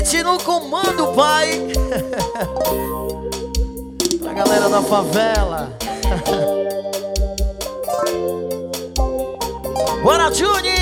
Hit no comando, pai. Pra galera da favela. Bora, Juni!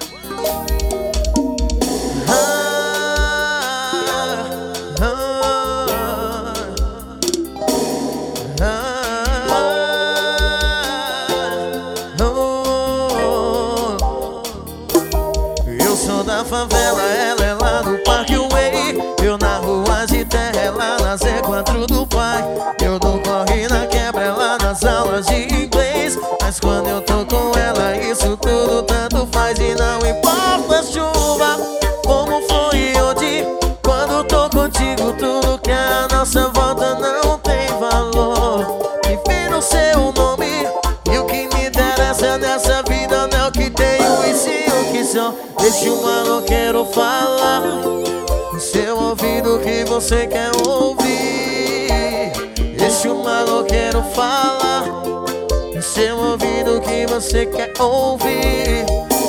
Eu sou da favela, ela é lá no Parkway. Eu na rua de terra, ela na Z4 do pai. Eu dou corre na quebra, ela nas aulas de inglês. Mas quando eu tô com ela, isso tudo tanto faz. E não importa a chuva, como foi e onde. Quando tô contigo, tudo que é a nossa volta não tem valor. Viver no seu nome, e o que me interessa nessa vida não é o que tenho e sim o que sou. Deixa o maloqueiro falar no seu ouvido que você quer ouvir. Deixa o maloqueiro falar no seu ouvido que você quer ouvir.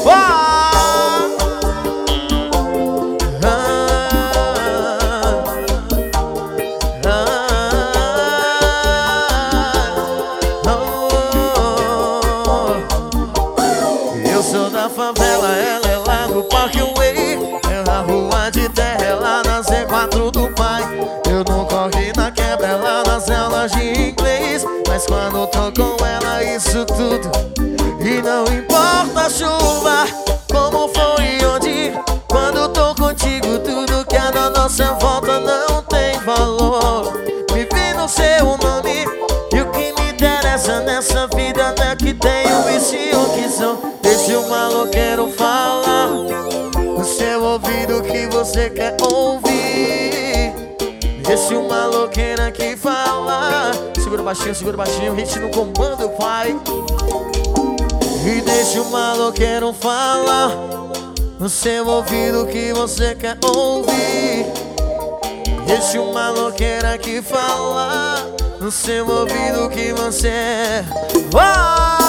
Eu sou da favela, ela é lá no Parkway. É na rua de terra, ela na Z4 do pai. Eu não corre na quebra, ela nas aulas de inglês. Mas quando tô com ela, isso tudo. E não importa a chuva, como foi e onde. Quando tô contigo, tudo que é da nossa volta não tem valor. Vivi no seu nome, e o que me interessa nessa vida não é que tenho e sim o que sou. Deixa o maloqueiro falar no seu ouvido que você quer ouvir. Deixa o maloqueiro aqui falar. Segura baixinho, hit no comando, pai. E deixa o maloqueiro falar no seu ouvido que você quer ouvir. Deixa o maloqueiro aqui falar no seu ouvido que você vai.